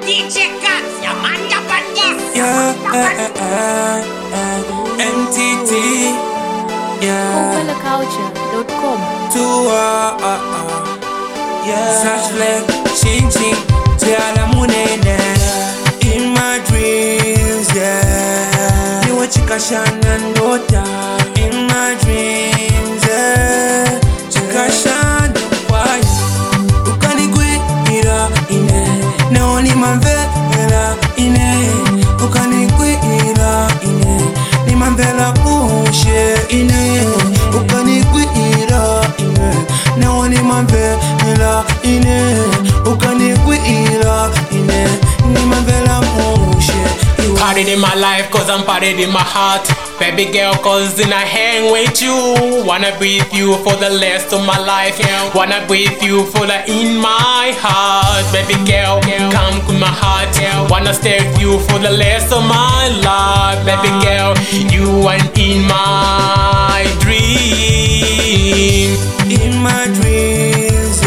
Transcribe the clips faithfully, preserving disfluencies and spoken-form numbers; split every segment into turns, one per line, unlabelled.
D J Cats, your man, your bandits.
Yeah, uh, uh, uh, M T T. Yeah.
Copella Culture dot com.
To uh, uh, uh. Yeah. Such like ching ching. Tiala munene. In my dreams, yeah. You want chika shana ndota. In my dreams, yeah. Chika shana why? Ukanigwi ira ine. Naoni mambela ine. Ukanigwi ira ine. Ni mambela ushe ine. Ukanigwi ira ine. Naoni mambela ine. Ukanigwi ira ine. Ni mambela ushe.
Party in my life cause I'm party in my heart. Baby girl cause in I hang with you. Wanna be with you for the rest of my life. Wanna be with you for the in my heart. Baby girl, come to my heart. Wanna stay with you for the rest of my life. Baby girl, you and in my dream.
In my dreams,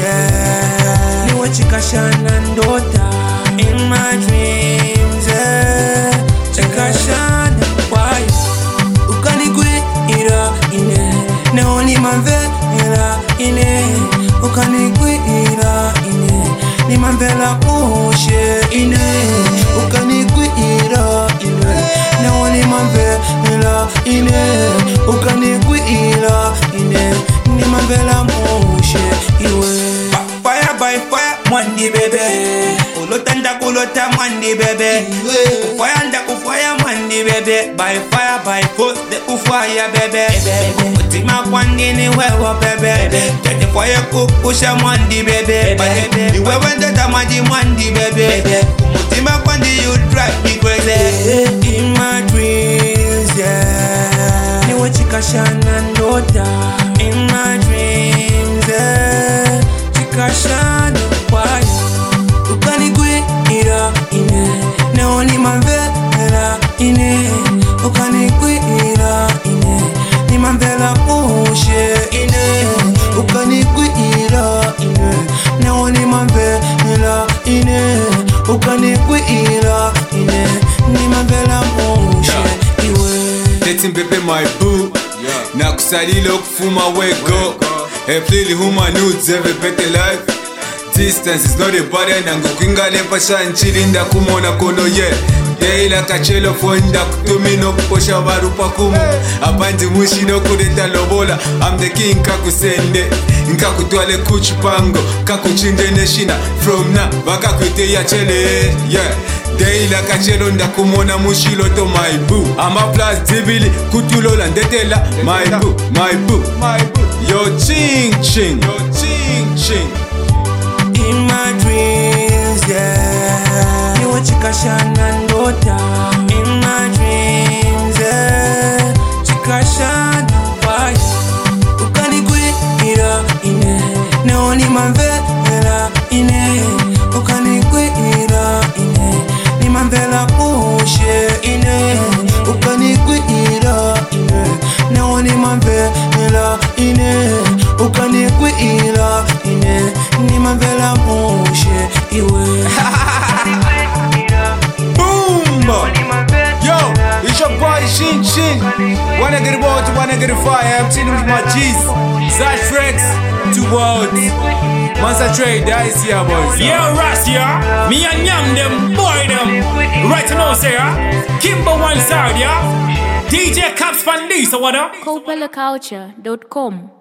yeah. Ni wachika shana ndota. In my dreams, yeah. Chika shana why? Ukanigwi ira ine. Naoni mambela ine. Ukanigwi ira ine. Ni mambela ushe ine. Ukanigwi ira ine. Naoni mambela ine. Ukanigwi ira ine. Ni mambela ushe iwe. Fire by fire, mwandi bebe. Kulota nda kulota mwandi bebe. Kufaya nda kufaya mwandi bebe. By fire by force de kufaya bebe. Kutima kwandi ni wewe bebe. Tete fire kukusha mwandi bebe. Ni wewe ndeta maji mwandi bebe. Kumutima kwandi you drive me crazy. In my dreams, yeah. Ni wachika shana ndota. In my dreams, yeah. Chika shana why? Ukanigwi ira ine. Naoni mambela ine. Ukanigwi ira ine. Ni mambela ushe ine. Ukanigwi ira ine. Naoni mambela ine. Ukanigwi ira ine. Ni mambela ushe iwe.
Teti mbebe my boo. Na kusalilo kufuma wego. Eplili huma nudes every better life. Distance is not a barrier. Nango kwingale pasha nchili nda kumona kono ye. Deila kachelo fonda kutumino kuposha barupa kumu. Abandi mushi no kureta lobola. I'm the king kakusende. Nka kutwale kuchipango. Kakuchinde neshina. From now baka kwite ya chele. Yeah. Deila kachelo nda kumona mushilo to my boo. I'm a plus dibili kutulola ndetela. My boo, my boo, my boo. Yo ching ching, yo ching ching.
In my dreams, yeah. Ni wachika shana ndota. In my dreams, yeah. Chika shana why? Ukanigwi ira ine. Naoni mambela ine. Ukanigwi ira ine. Ni mambela ushe ine. Ukanigwi ira ine. Naoni mambela ine. Ukanigwi ira ine. Ni mambela ushe iwe.
Boom! Yo, it's your boy Shin Shin. Wanna get it water, wanna get it fire. I'm chilling with my G's. Zash Rex, two worlds. Monster Trade, that is here, boys.
Yeah, Ras, yeah. Me and Yam them, boy them. Right now, say, yeah. Kimber one side, yeah. D J Caps Pandisa, what up?
Copella Culture dot com.